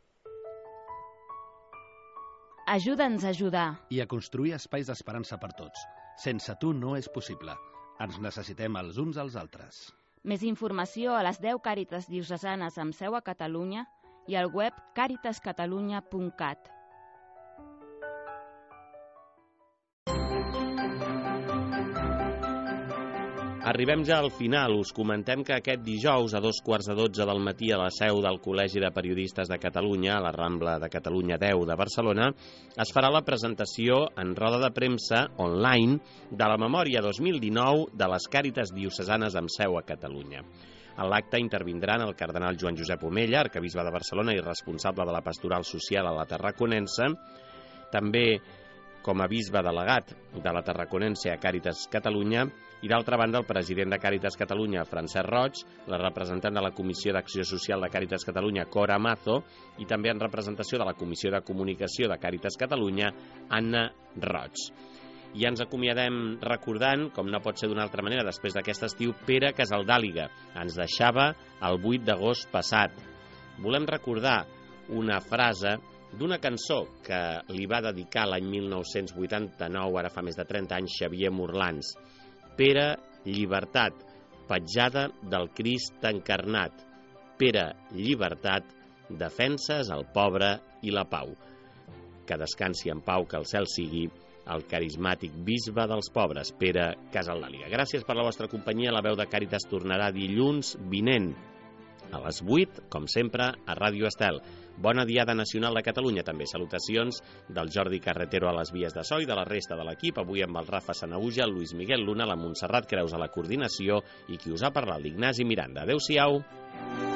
Ajuda'ns a ajudar. I a construir espais d'esperança per tots. Sense tu no és possible. Ens necessitem els uns als altres. Més informació a les 10 càritas diocesanes amb seu a Catalunya i al web caritascatalunya.cat. Arribem ja al final. Us comentem que aquest dijous a 2:15 del matí a la seu del Col·legi de Periodistes de Catalunya, a la Rambla de Catalunya 10 de Barcelona, es farà la presentació en roda de premsa online de la memòria 2019 de les Càritas diocesanes amb seu a Catalunya. En l'acte intervindran el cardenal Joan Josep Omella, arquebisbe de Barcelona i responsable de la pastoral social a la Tarraconense, també com a bisbe delegat de la Tarraconense a Càritas Catalunya, i d'altra banda el president de Càritas Catalunya, Francesc Roig, la representant de la Comissió d'Acció Social de Càritas Catalunya, Cora Mazo, i també en representació de la Comissió de Comunicació de Càritas Catalunya, Anna Roig. I ens acomiadem recordant, com no pot ser d'una altra manera, després d'aquest estiu, Pere Casaldàliga. Ens deixava el 8 d'agost passat. Volem recordar una frase d'una cançó que li va dedicar l'any 1989, ara fa més de 30 anys, Xavier Morlans. Pere, llibertat, petjada del Crist encarnat. Pere, llibertat, defenses el pobre i la pau. Que descansi en pau, que el cel sigui el carismàtic bisbe dels pobres, Pere Casaldàliga. Gràcies per la vostra companyia. La veu de Càritas tornarà dilluns vinent a les 8, com sempre, a Ràdio Estel. Bona Diada Nacional de Catalunya, també. Salutacions del Jordi Carretero a les vies de so i de la resta de l'equip, avui amb el Rafa Sanahuja, el Luis Miguel Luna, la Montserrat Creus a la coordinació i qui us ha parlat, l'Ignasi Miranda. Adéu-siau.